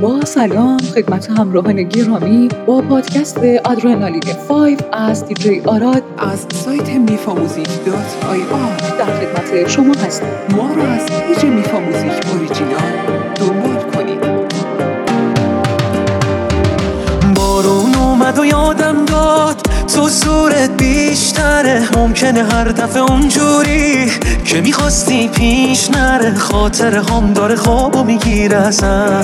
با سلام خدمت همراهان گرامی با پادکست آدرنالین 5 از دیجی آراد از سایت mifamuzik.ir در خدمت شما هستیم. ما را از پیج میفاموزیک اوریجینال دنبال کنید. بارون اومد و یادم داد تو صورت بیشتره، ممکنه هر دفعه اونجوری که میخواستی پیش نره، خاطر هم داره خوابو میگیره ازم،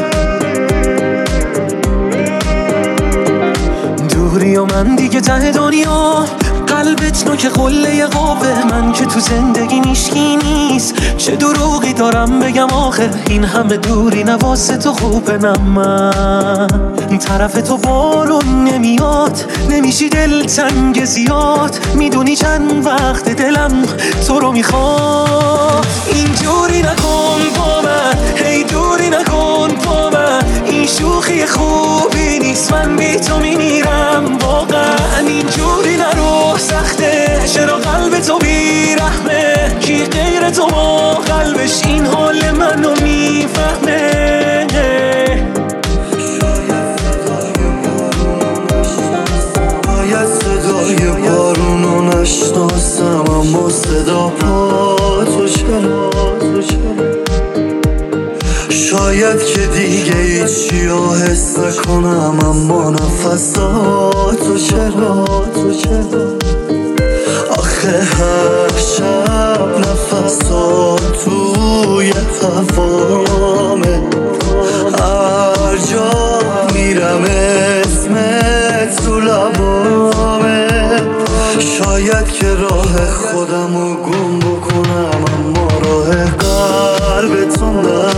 دوری و من دیگه ته دنیا، قلبت نوک قله قوه، من که تو زندگی میشکی نیست، چه دروغی دارم بگم آخه، این همه دوری نواسه تو خوبه، نه من طرف تو بارون نمیاد، نمیشی دلتنگ زیاد، میدونی چند وقت دلم تو رو میخواد، اینجوری نکن با من، هی دوری نکن با من، این شوخی خوبی نیست، من بی تو میمیرم واقعا، اینجوری نرو سخته، چرا قلب تو بیرحمه، کی غیر تو با قلبش این حال منو میفهمه، شاید صدای بارونو نشناسم، اما صدا پا تو چرا، شاید که دیگه هیچیو حس نکنم، اما نفساتو چرا، آخه هر شب نفسات توی هوامه، هر جا میرم اسمت تو لبامه، شاید که راه خودمو گم بکنم، اما راه قلبتون نه،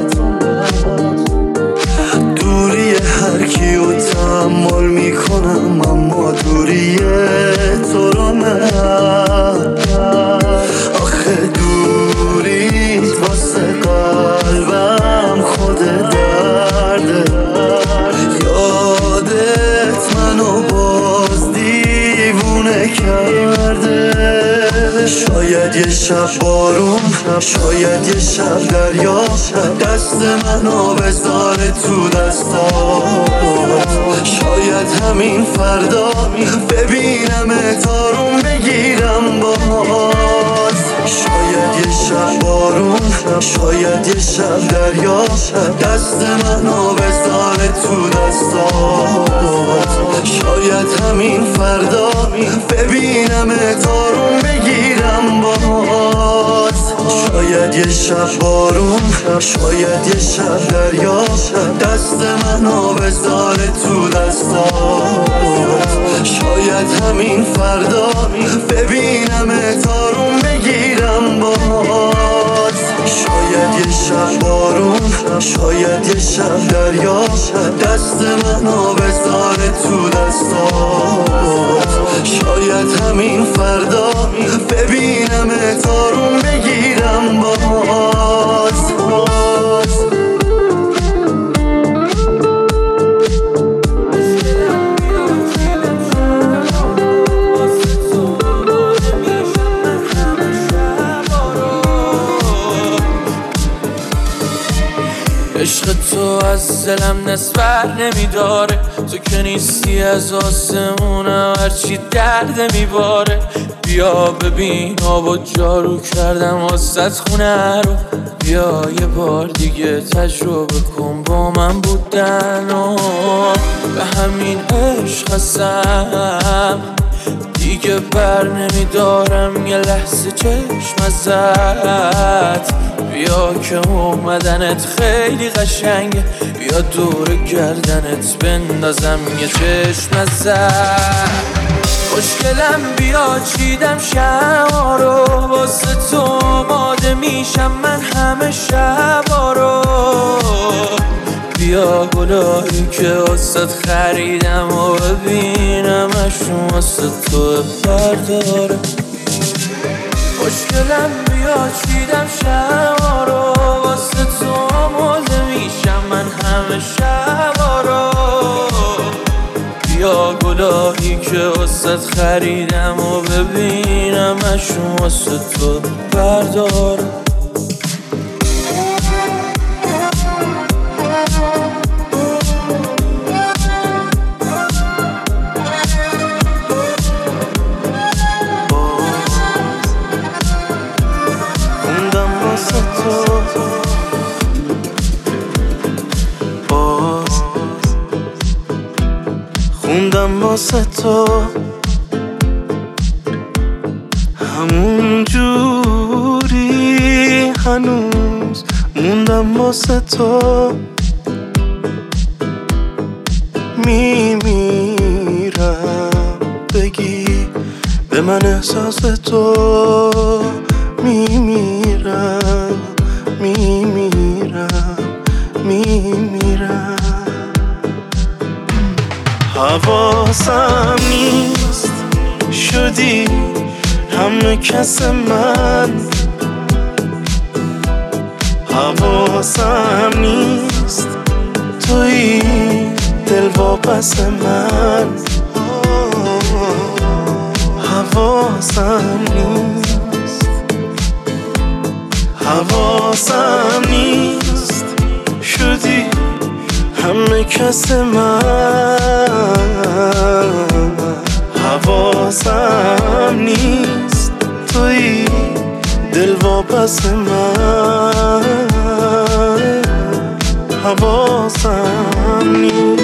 دوری هر کیو تحمل میکنم، اما دوری تو رو نه، آخه دوریت واسه قلبم خود درده، یادت منو باز دیوونه کرده، شاید یه شب بارون، شاید یه شب دریا، دست منو بذاره تو دستات، شاید همین فردا ببینم تارون بگیرم باز، شاید یه شب بارون، شاید یه شب دریا، دست منو بذاره تو دستات، شاید همین فردا ببینم تارون بگیرم باز، شاید یه شب بارون، شاید یه شب دریا، دست منو بذاره تو دستات، شاید همین فردا ببینم تارون بگیرم باز، شاید یه شب بارون، شاید یه شب دریا، دست منو بذاره تو دستات، شاید همین فردا ببینم تارون بگیرم باز. عشق تو از دلم نسبر نمیداره، تو که نیستی از آسمونم هرچی درد میباره، بیا ببین آبا جارو کردم واسه خونه رو، بیا یه بار دیگه تجربه کن با من بودن و به همین عشق هستم، دیگه بر نمیدارم یه لحظه چشم ازت، بیا که اومدنت خیلی قشنگه، بیا دور گردنت بندازم یه چشم ازت، خوشگلم بیا چیدم شما رو، واسه تو آماده میشم من همه شبا رو، بیا گلایی که واسه خریدم و ببینم اشون واسه تو برداره، خوشگلم بیا چیدم شما رو، واسه تو آماده میشم من همه شبا رو، بیا گلایی که واسه خریدم و ببینم اشون واسه تو برداره. واسه تو همون جوری هنوز موندم واسه تو میمیرم بگی به من احساس تو میمیرم حواسم نیست شدی همه کس من حواسم نیست توی دل واپس من حواسم نیست شدی همه کس من حواسم نیست توی دل واپس من حواسم نیست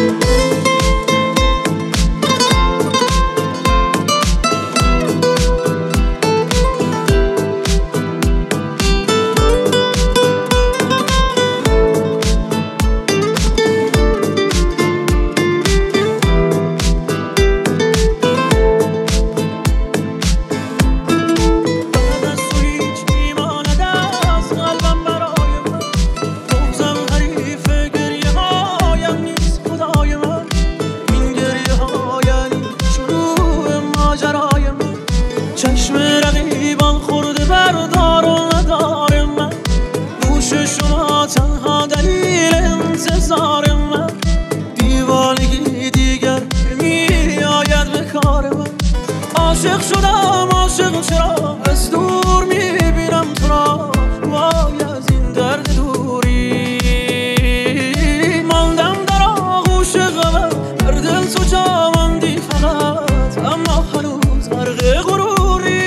چشم رقیبان خورده بردار و ندار من گوش شما تنها دلیل انتظار من دیوانگی دیگر میآید به کار من عاشق شدم عاشق چرا از دور میبینم تو را وای از این درد دوری ماندم در آغوش غمت در دل تو جا ماندی فقط اما هنوز غرق غرور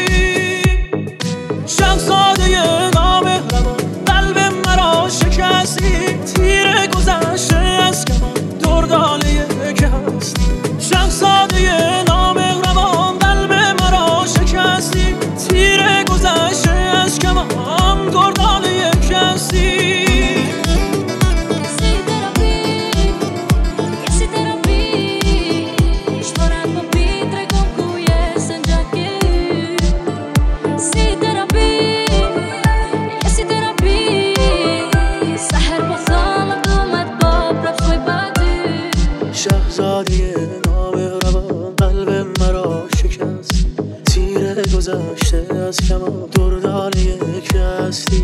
تیر گذشته از کمان دردانه یک هست شهزاده نامهربان قلب مرا شکستی تیر گذشته از کمان دردانه یک هستی شهزاده نامهربان قلب مرا شکست تیر گذشته از کمان دردان یک هستی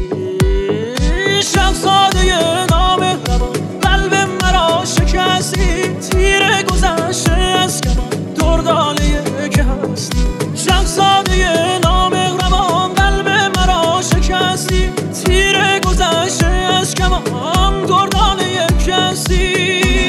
شهزاده نامهربان قلب مرا شکستی تیر گذشته از کمان دردان یک هستی شهزاده نامهربان قلب مرا شکستی تیر گذشته از کمان دردان یک هستی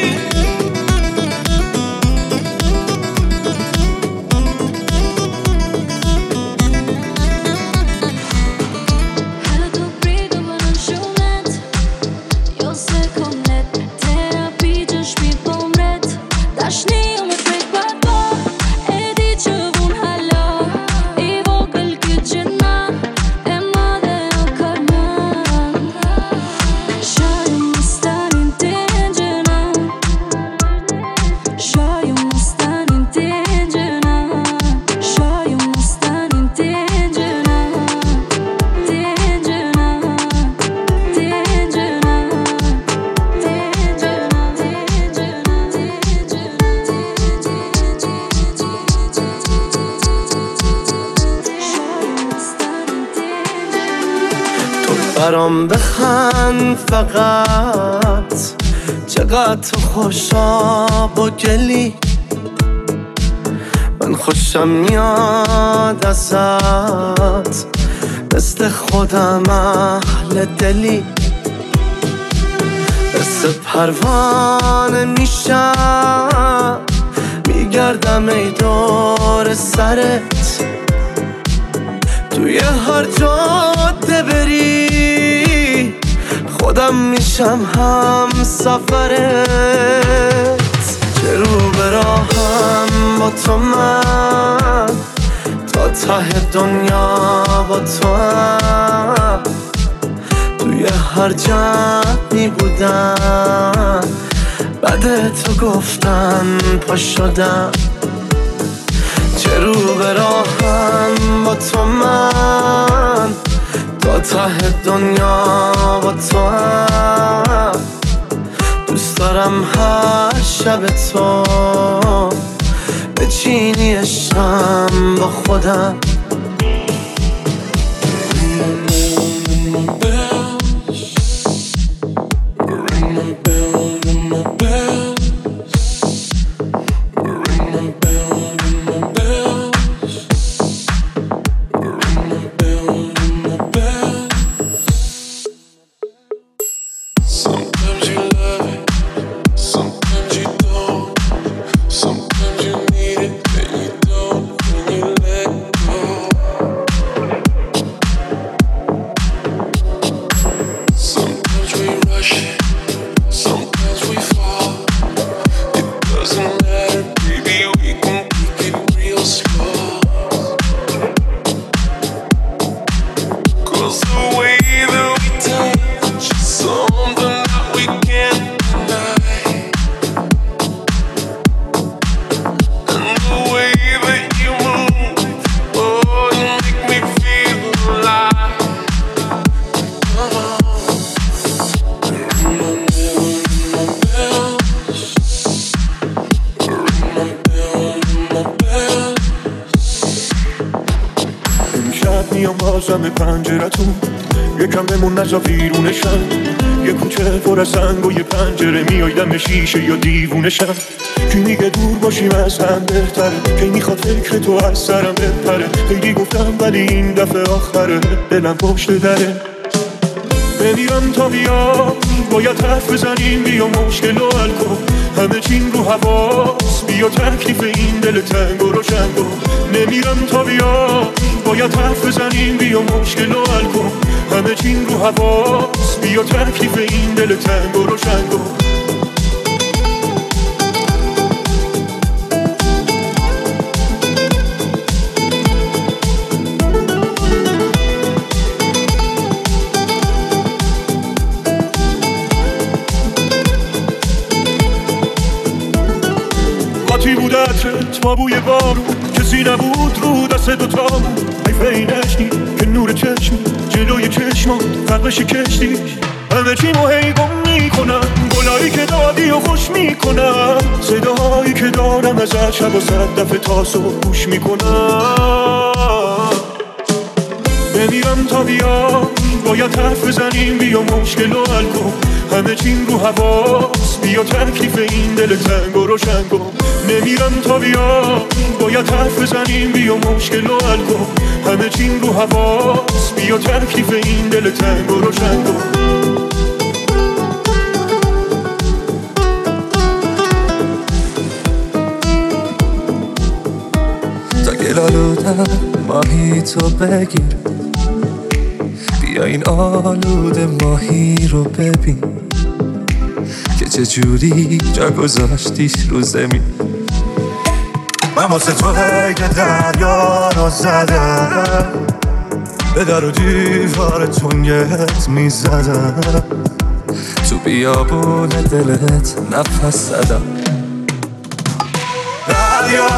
برام بخند فقط چقدر تو خوشا با گلی من خوشم میاد ازت مثل خودم اهل دلی مثل پروانه میشم میگردم ای دور سرت توی هر جاده بری خودم میشم هم سفرت که رو به راهم با تو من تا ته دنیا با تو هم توی هر جمعی بودم بعد تو گفتن پا شدم چه رو به راهم با تو من تا ته دنیا با تو هم دوست دارم هر شب تو بچینی عشقم با خودم بازم پنجرتون یکم بمون نزا بیرونشم یه کوچه پر از سنگ و یه پنجره میای دم شیشه یا دیوونشم کی میگه دور باشیم از هم بهتره کی میخواد فکر تو از سرم بپره خیلی گفتم ولی این دفعه آخره دلم پشت دره نمیرم تا بیا باید حرف بزنیم بیا مشکل و حل کن همه چین رو حواس بیا تکلیف این دل تنگ و روشن کن نمیرم تا بیا باید حرف بزنیم بیا مشکل و حل کن همه چین رو حواس بیا تکلیف این دل تنگ و روشن کن قاطی بود عطرت با بوی بارون کسی نبود رو دست دوتامون حیفه این عشقی که نور چشمی جلوی چشمات فرقش کشتی همه چیمو هی گم میکنم گلایی که دادی و خوش میکنم صداهایی که دارم ازت شب و صد دفعه تاسو گوش میکنم نمیرم تا بیا باید حرف بزنیم بیا مشکل و حل کن همه چین رو حواس بیا تکلیف این دل تنگ و روشن کن نمیرم تا بیا باید حرف بزنیم بیا مشکل و حل کن همه چین رو حواس بیا تکلیف این دل تنگ و روشن کن تا گلالودم ماهی تو بگیر بیا این آلوده ماهی رو ببین که چجوری جا گذاشتیش رو زمین من واسه تو هیگه دریا رو زدم به در و دیوار تنگت میزدم تو بیابون دلت نفس زدم دریا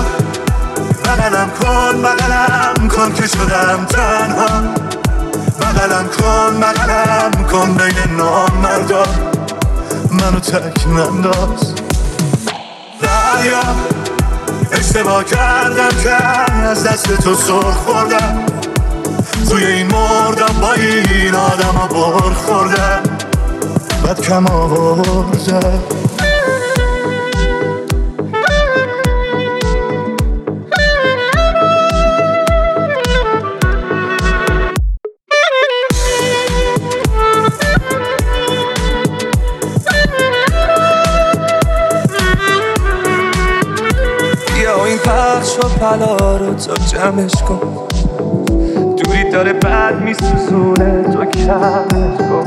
بغلم کن که شدم تنها بغلم کن بین نامردا منو تک ننداز دریا اشتباه کردم که از دست تو سر خوردم توی این مردم با این آدم ها بر خوردم بد کم آوردم پخش و پلا رو تو جمعش کن دوری داره بد میسوزونه تو کمش کن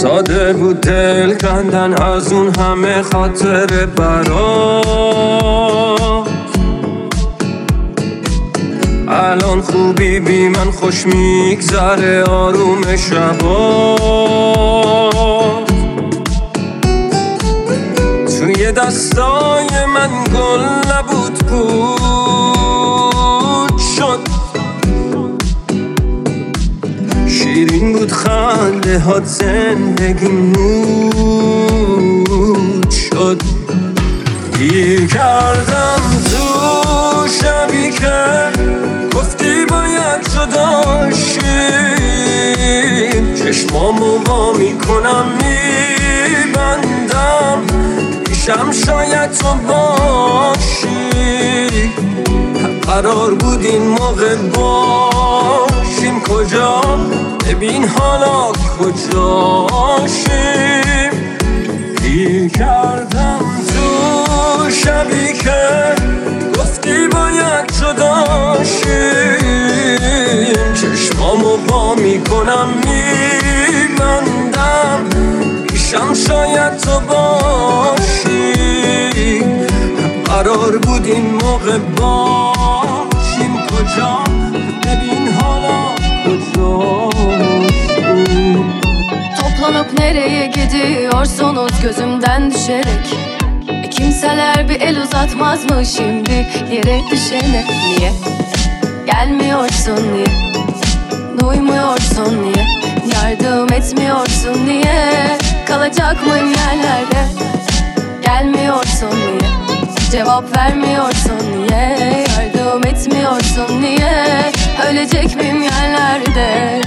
ساده بود دل کندن از اون همه خاطر برات. الان خوبی بی من خوش میگذره آروم شبات. توی دستای من گل نبود پود شد، شیرین بود خنده هات زندگی نود شد. گیر کردم تو شبی که گفتی باید جدا شیم، چشمامو وا میکنم میبندم پیشم شاید تو باشی. قرار بود این موقع باشیم کجا، ببین حالا کجاشیم. گیر کردم تو شبی که گفتی باید جدا شیم، چشمامو وا میکنم میبندم پیشم شاید تو باشی. قرار بود این موقع باشیم کجا، bebin hala Toplanıp nereye gidiyorsunuz gözümden düşerek? Kimseler bir el uzatmaz mı şimdi yere düşene? Niye? Gelmiyorsun niye? Duymuyorsun niye? Yardım etmiyorsun niye? Kalacak mıyım yerlerde? Gelmiyorsun niye? Cevap vermiyorsun niye? Yardım etmiyorsun niye? Ölecek miyim yerlerde?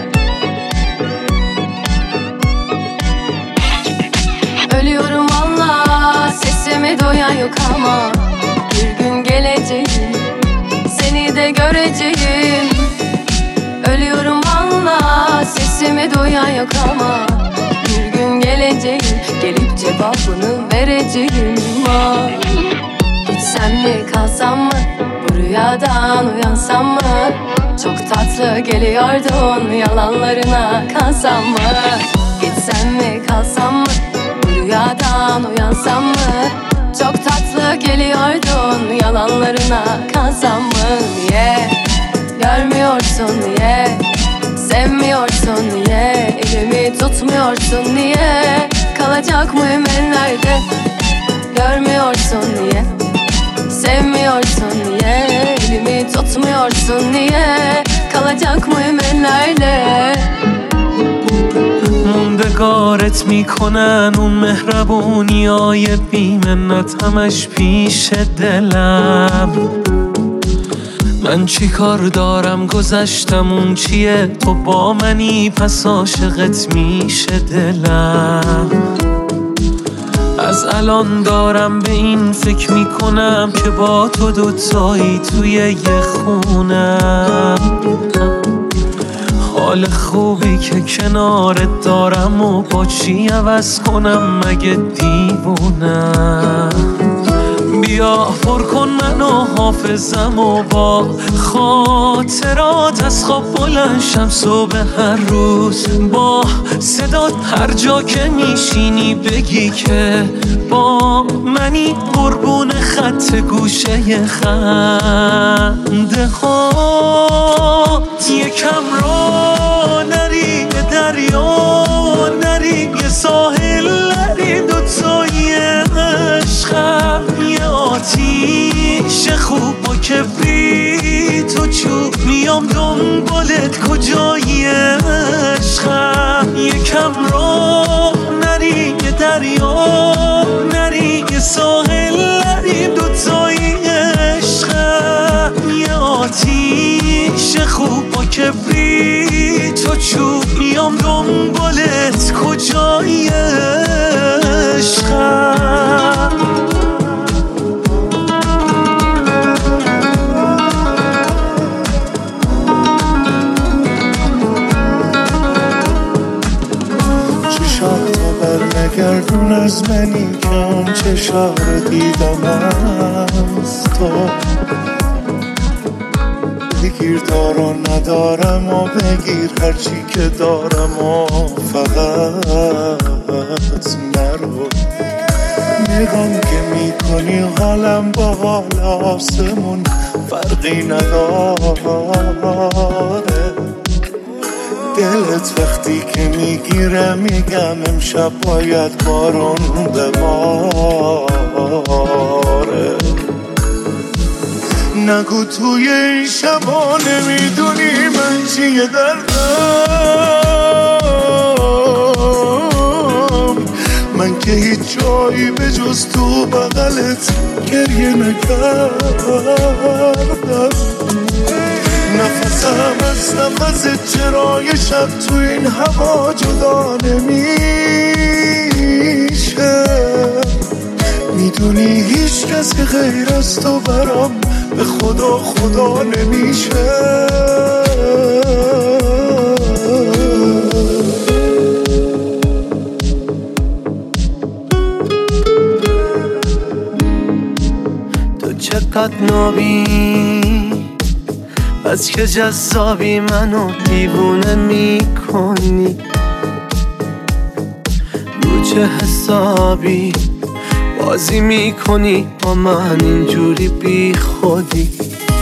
Ölüyorum valla, sesimi duyan yok ama bir gün geleceğim, seni de göreceğim. Ölüyorum valla, sesimi duyan yok ama bir gün geleceğim, gelip cevabını vereceğim. Ah. Gitsem mi kalsam mı, bu rüyadan uyansam mı? Çok tatlı geliyordun, yalanlarına kansam mı? Gitsem mi kalsam mı, bu rüyadan uyansam mı? Çok tatlı geliyordun, yalanlarına kansam mı? Niye görmüyorsun, niye sevmiyorsun, niye elimi tutmuyorsun, niye kalacak mıyım ellerde? Görmüyorsun niye, sevmiyorsun niye, elimi tutmuyorsun niye, kalacak mıyım ellerde? موندگارت میکنن اون مهربونیای بیمنت همش پیش دلم. من چی کار دارم گذشتم اون چیه، تو با منی پس عاشقت میشه دلم. از الان دارم به این فکر میکنم که با تو دوتایی توی یه خونم. حال خوبی که کنارت دارم و با چی عوض کنم مگه دیوونم. بیا پر کن منو حافظم و با خاطرات از خواب بلند شم صبح هر روز. با صدات هر جا که میشینی بگی که با منی، قربون خط گوشه خنده هات. یکم را نری به دریا نری، یه ساحل نری، دوتایی عشقم یه آتیش خوب با کبریت و چوب میام دنبالت کجایی عشقم. یکم را نری یه دریا نری، یه ساحل نری، دوتایی عشقم یه آتیش خوب با کبریت و چوب میام دنبالت کجایی عشقم. برنگردون از منی که اون چشا رو دیدم از تو. بگیر دارو ندارم و بگیر هرچی که دارم و فقط نرو. نگام که میکنی حالم با حال آسمون فرقی نداره. دلت وقتی که میگیره میگم امشب باید بارون بباره. نگو توی این شبا نمیدونی من چیه دردم. من که هیچ جایی به جز تو بغلت گریه نکردم. نفسم از نفس چرای شب تو این هوا جدا نمیشه. میدونی هیچ کس که غیر از تو برام به خدا نمیشه. تو چقدر نابی بس که جذابی منو دیوونه میکنی. رو چه حسابی بازی میکنی با من اینجوری بی خودی.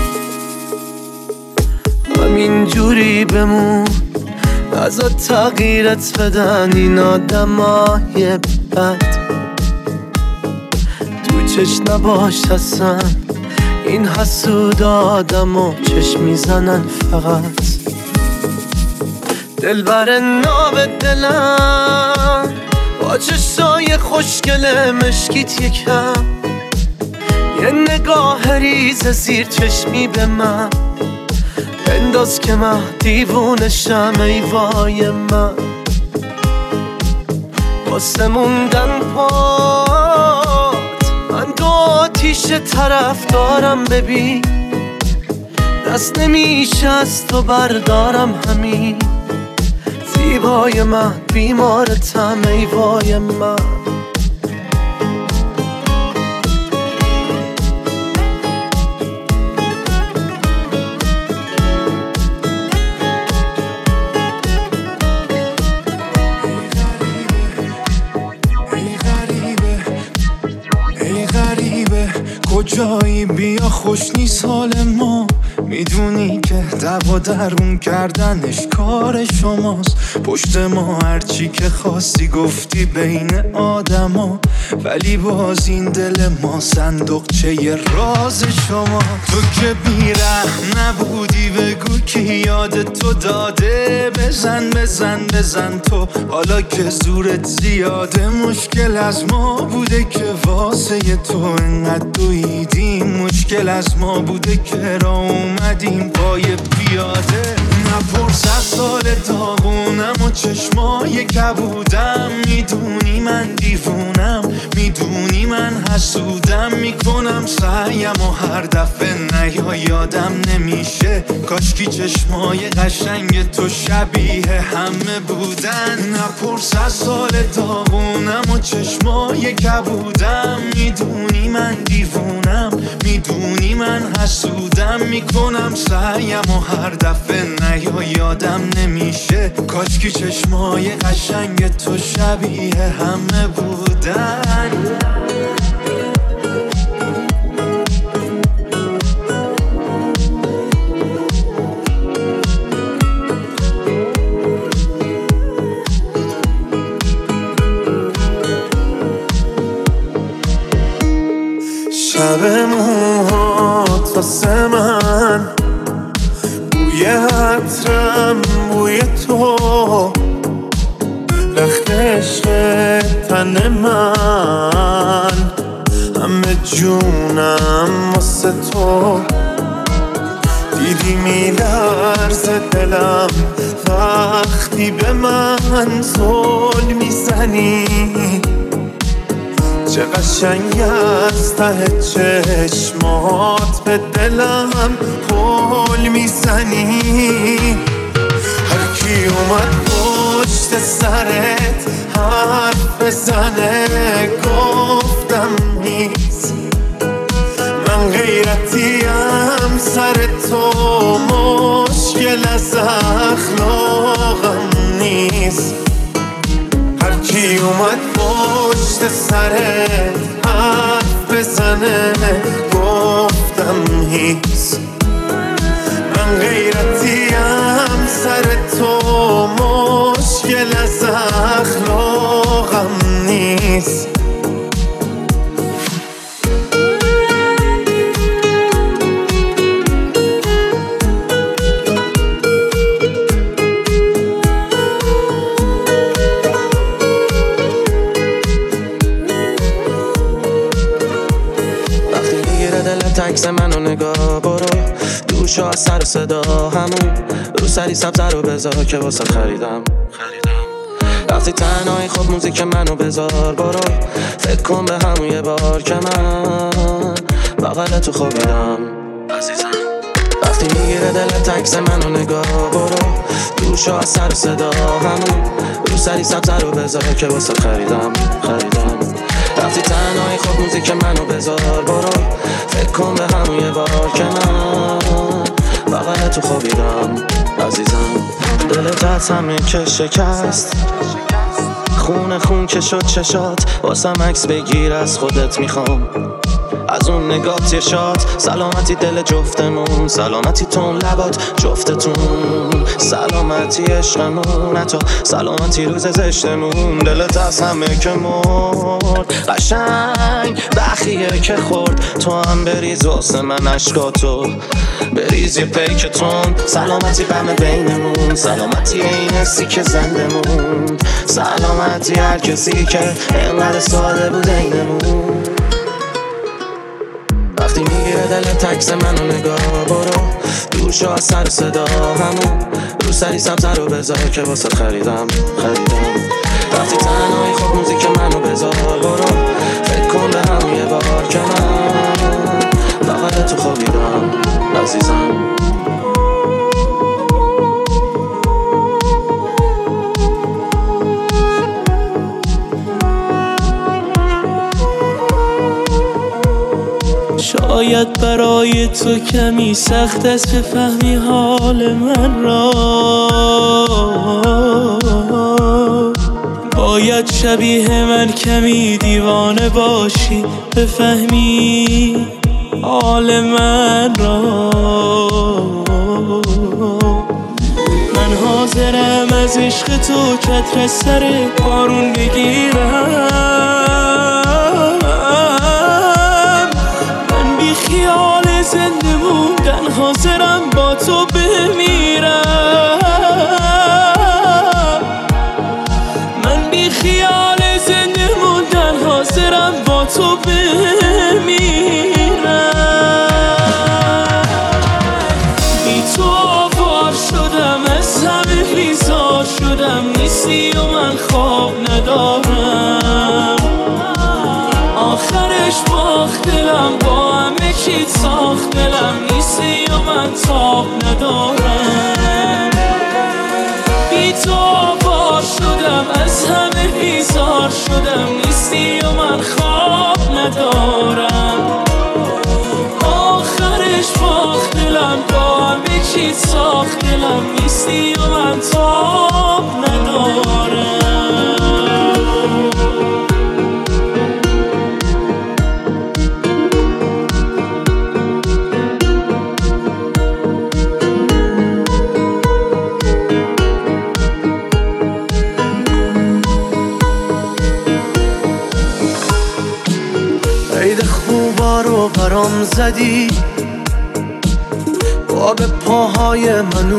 همینجوری بمون نذار تغییرت بدن این آدمای بد. تو چش نباش اصلا این حسود آدمو چشم میزنن فقط. دلبر ناب دلم با چشای خوشگل مشکیت یکم. یه نگاه ریز زیر چشمی به من بنداز که من دیوونشم. ای وای من واسه موندن پات من دو آتیش طرف دارم. ببین دست نمیشه از تو بردارم. همین زیبای من بیمارتم. ای وای من کجایی بیا خوش نیست حال ما. میدونی که دعوا درون کردنش کار شماست. پشت ما هرچی که خواستی گفتی بین آدما. ولی باز این دل ما صندوقچه راز شما. تو که بی‌رحم نبودی بگو کی یاد تو داده. بزن بزن بزن تو حالا که زورت زیاده. مشکل از ما بوده که واسه تو انقدر دویدیم. مشکل از ما بوده که را اومدیم پای پیاده. نپرس از سال داغونم و چشمای کبودم. میدونی من دیوونم میدونی من حسودم. میکنم سعیم و هر دفعه نیا یادم نمیشه. کاشکی چشمای قشنگ تو شبیه همه بودن. نپرس از سال داغونم و چشمای کبودم. میدونی من دیوونم میدونی من حسودم. میکنم سعیم و هر دفعه نیا یادم نمیشه. کاشکی چشمای قشنگ تو شبیه همه بودن. شب موهات واسه من بوی عطرم بوی تو. رخت عشق تن من همه جونم واسه تو. دیدی میلرزه دلم وقتی به من زل میزنی. چه قشنگ از ته چشمات به دلم قول میزنی. هر کی اومد پشت سرت حرف بزنه گفتم نیست. من من غیرتیم سر تو مشکل از اخلاقم نیست هرکی اومد پشت سرت حرف بزنه گفتم هیست من غیرتیم سر تو مشکل از اخلاقم نیست عکس منو نگاه برو دوشو از سر صدا همون رو سری سبزه رو بذار که واسه خریدم وقتی تنهایی خب موزیک منو بذار برو فکر کن به همون یه بار که من بغل تو خوابیدم عزیزم وقتی میگیره دلت عکس منو نگاه برو دوشو از سر صدا همون رو سری سبزه رو بذار که واسه خریدم وقتی تنهایی خب موزیک منو بذار برو فکر کن به همون یه بار که من بغل تو خوابیدم عزیزم دلت از همه که شکست خون که شد چشات واسم عکس بگیر از خودت میخوام از اون نگات یه شاد سلامتی دل جفتمون سلامتی تون لبات جفتتون سلامتی عشقمون حتی سلامتی روز زشتمون دلت از همه که مرد قشنگ بخیه که خورد تو هم بریز واسه من عشقاتو بریز یه پیکتون سلامتی غم بینمون سلامتی این حسی که زندمون سلامتی هر کسی که اینقدر ساده بود اینمون وقتی میگیره دلت عکس منو نگاه برو دور شو از سر صدا همون رو سری سبزه رو بذار که واسه خریدم وقتی تنهایی خب موزیک منو بذار برو فکر کن به همون یه بار که من بغل تو خوابیدم عزیزم شاید برای تو کمی سخت است بفهمی حال من را باید شبیه من کمی دیوانه باشی بفهمی حال من را من حاضرم از عشق تو کتر سر بارون بگیرم خیال زنده موندن حاضرم با تو بمیرم من بی خیال زنده موندن حاضرم با تو بمیرم بی تو آوار شدم از همه بیزار شدم نیستی و من خواب ندارم آخرش باخت دلم با همه چیت ساخت دلم نیستی و من تاب ندارم بی تو آوار شدم از همه بیزار شدم نیستی و من خواب ندارم آخرش باخت دلم با همه چیت ساخت دلم نیستی و من تاب ندارم عید خوبا رو برام زدی با به پاهای من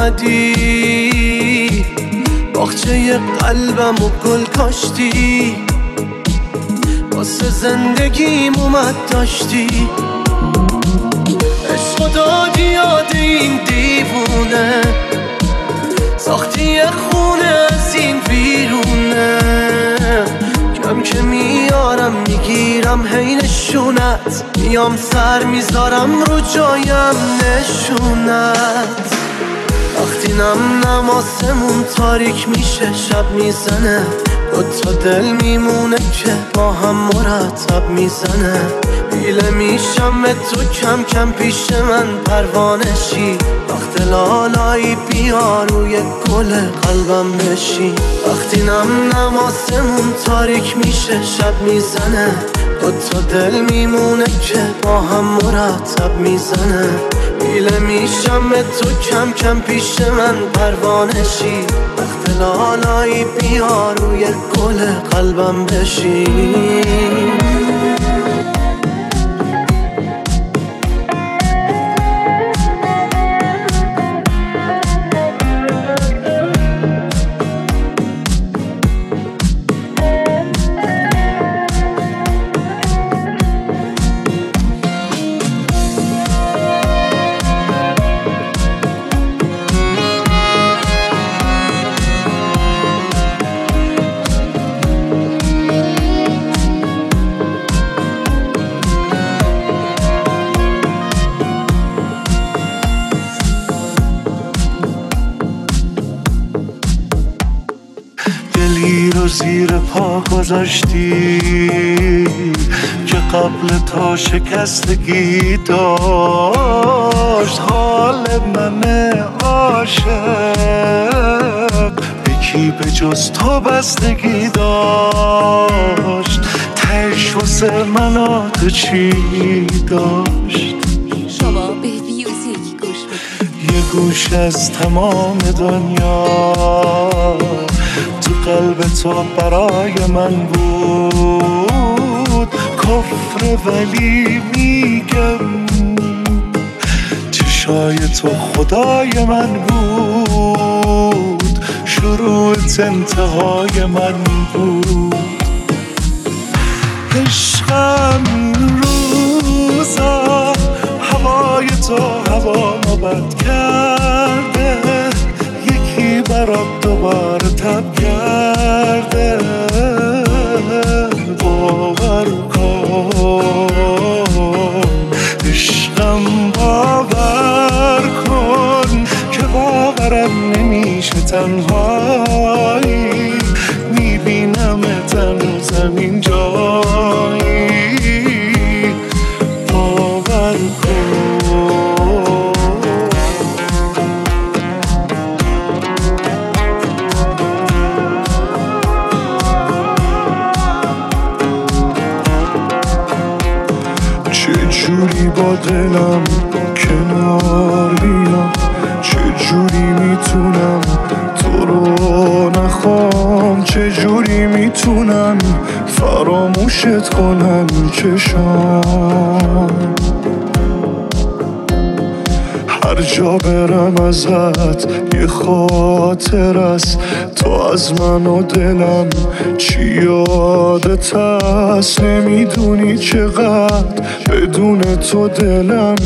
اومدی باغچه قلبم و گل کاشتی واسه زندگیم اومد داشتی عشق دادی یاد این دیوونه ساختی خونه از این بیرونه کم که میارم میگیرم هی نشونت میام سر میذارم رو جایم نشونت وقتی نم آسمون تاریک میشه شب میزنه دوتا دل میمونه که با هم مرتب میزنه. پیله میشم به تو کم کم پیش من پروانشی. وقت لالایی بیا روی گل قلبم بشی. وقتی نم آسمون تاریک میشه شب میزنه. دوتا دل میمونه که با هم مرتب میزنه. پیله میشم به تو کم کم پیش من پروانشی. وقت لالایی بیا روی گل قلبم بشی. زیر پا گذاشتی که قبل تا شکستگی داشت. حال من عاشق یکی به جز تو بستگی داشت. تهش واسه من تو چی داشت؟ شما به میوزیک گوش بکنید. یه گوش از تمام دنیا تو قلب تو برای من بود. کفر ولی میگم چشای تو خدای من بود. شروعت انتهای من بود. عشقم این روزا هوای تو هوامو بد کرده. یکی برات دوباره تب کرده. باور کن عشقم، باور کن که باورم نمیشه تنهایی. میبینم هنوزم این جایی. باور کن چجوری با دلم کنار بیام. چجوری میتونم تو رو نخوام. چجوری میتونم فراموشت کنم چشام. هر جا برم ازت یه خاطر است. تو از من و دلم چی یادت هست. نمیدونی چقدر بدون تو دلم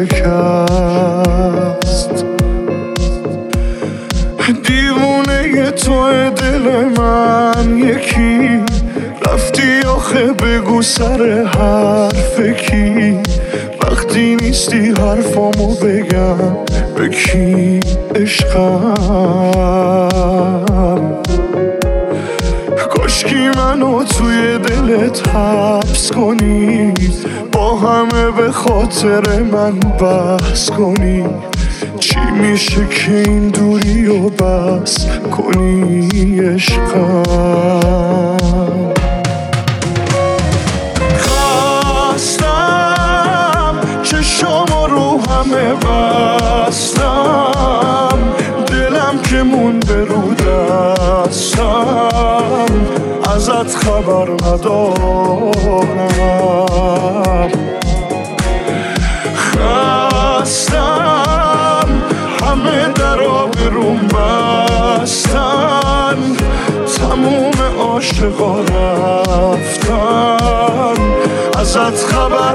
شکست. دیوونه تو دل من یکی. رفتی آخه بگو سر حرف کی. وقتی نیستی حرفامو بگم به کی عشقم. کاشکی منو توی دلت حبس کنی. با همه به خاطر من بحث کنی. چی میشه که این دوری رو بس کنی عشقم. خواستم چشام رو همه بستم. دلم که مونده رو دستم. ازت خبر ندارم. خستم همه درا بروم بستن. تموم عاشقا رفتن. ازت خبر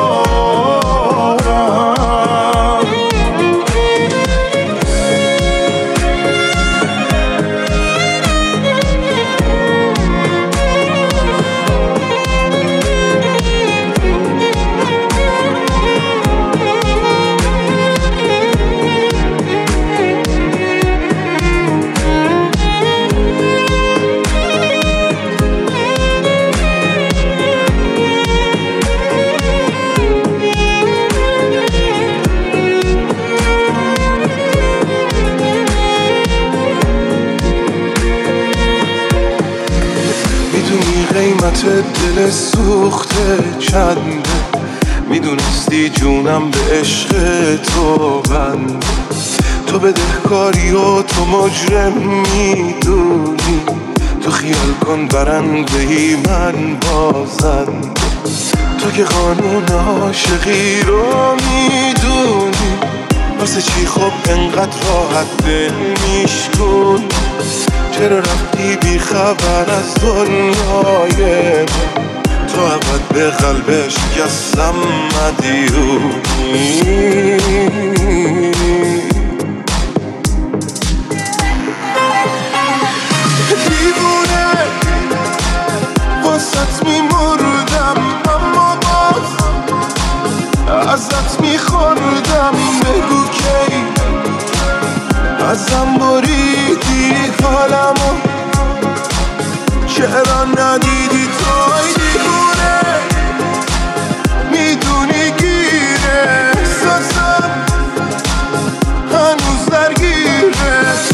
بیارم. قیمت دل سوخته چنده، میدونستی جونم به عشق تو بنده. تو بدهکاری و تو مجرم میدونی، تو خیال کن برندهی من بازنده. تو که قانون عاشقی رو میدونی، واسه چی خب انقدر راحت دل میشکن؟ چرا رفتی بی خبر از دنیای من؟ تو ابد به قلبش شکستم مدیونی. دیوونه واسط میمردم، اما باز ازت میخوردم. بگو کی ازم بریدی حالمو، چرا ندیدی توی دیوونه؟ میدونی گیره احساسم هنوز درگیره. تو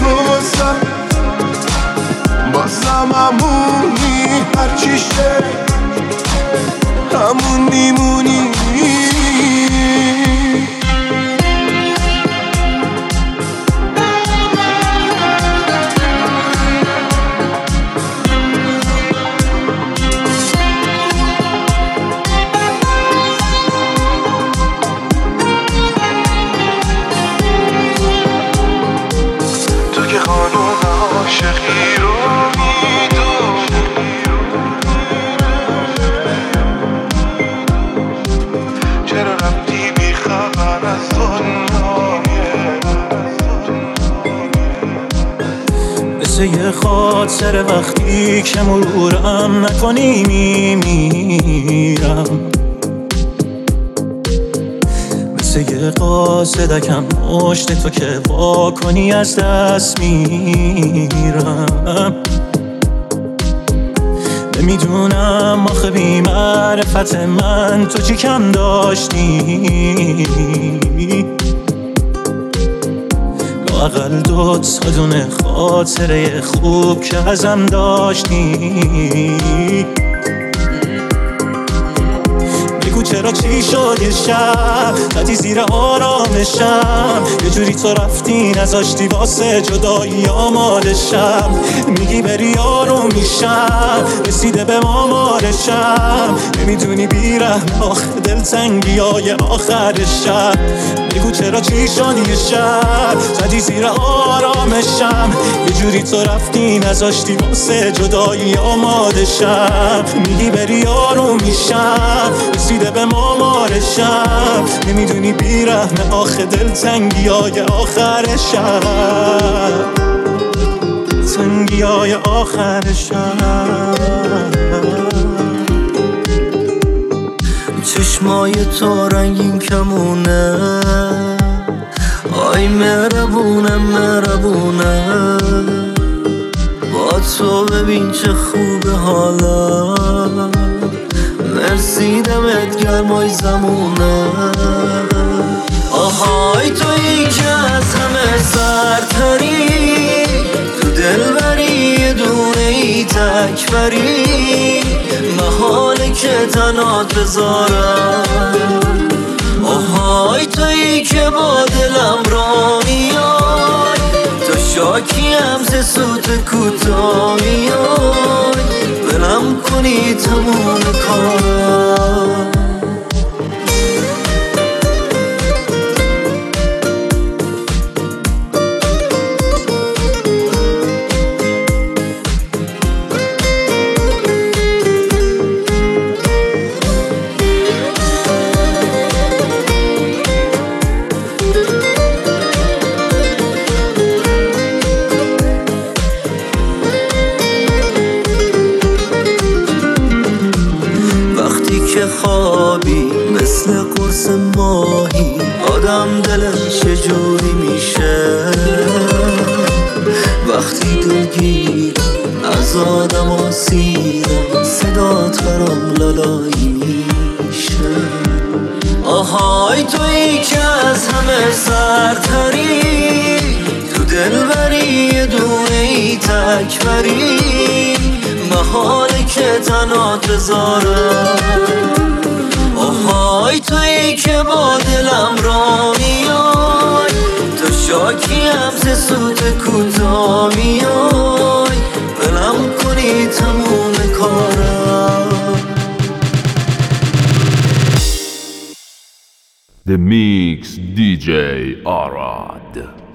بازم همونی، هرچی شه همون میمونی. تو که قانون عاشقی رو یه خاطر وقتی که مرورم نکنی میمیرم، مثل یه قاصدکم مشت تو که وا کنی از دست میرم. نمیدونم آخه بی معرفت من تو چی کم داشتی، لااقل 2 تا دونه خاطره خوب که ازم داشتی. بگو چرا چی شد یه شب زدی زیر آرامشم، یه جوری تو رفتی نذاشتی واسه جدایی آمادشم. میگی بری آروم میشم، رسیده به مامارشم. نمیدونی بیرحم آخه دلتنگی های آخرشم. بگو چرا چی شد یه شب زدی زیر آرامشم، یه جوری تو رفتی نذاشتی واسه جدایی آمادشم. میگی بری آروم میشم، رسیده به مامارشم. نمیدونی بیرحم آخه دلتنگی های آخرشم، تنگی های آخرشم. چشمای تو رنگین کمونه، آی مهربونه مهربونه. با تو ببین چه خوبه حالا، مرسی دمت گرمای زمونه. آهای تویی که از همه سرتری، تو دل بری یه دونه ای تک بری. محاله که تنات بذارم، آهای تویی که با دلم را میای. تو شاکی هم ز سوت کوتا میای، بلم کنی تموم کارم. خوابی مثل قرص ماهی، آدم دلش چجوری میشه وقتی دلگیر از آدم آسیرم. صدات برام لالایی میشه. آهای تویی که از همه سرتری، تو دل بری یه دونه ای تک بری. محاله که تنها بذارم آهای تویی که با دلم را میای تو شاکیم ز سوت کوتا میای بلم کنی تموم کارم The Mix DJ Arad.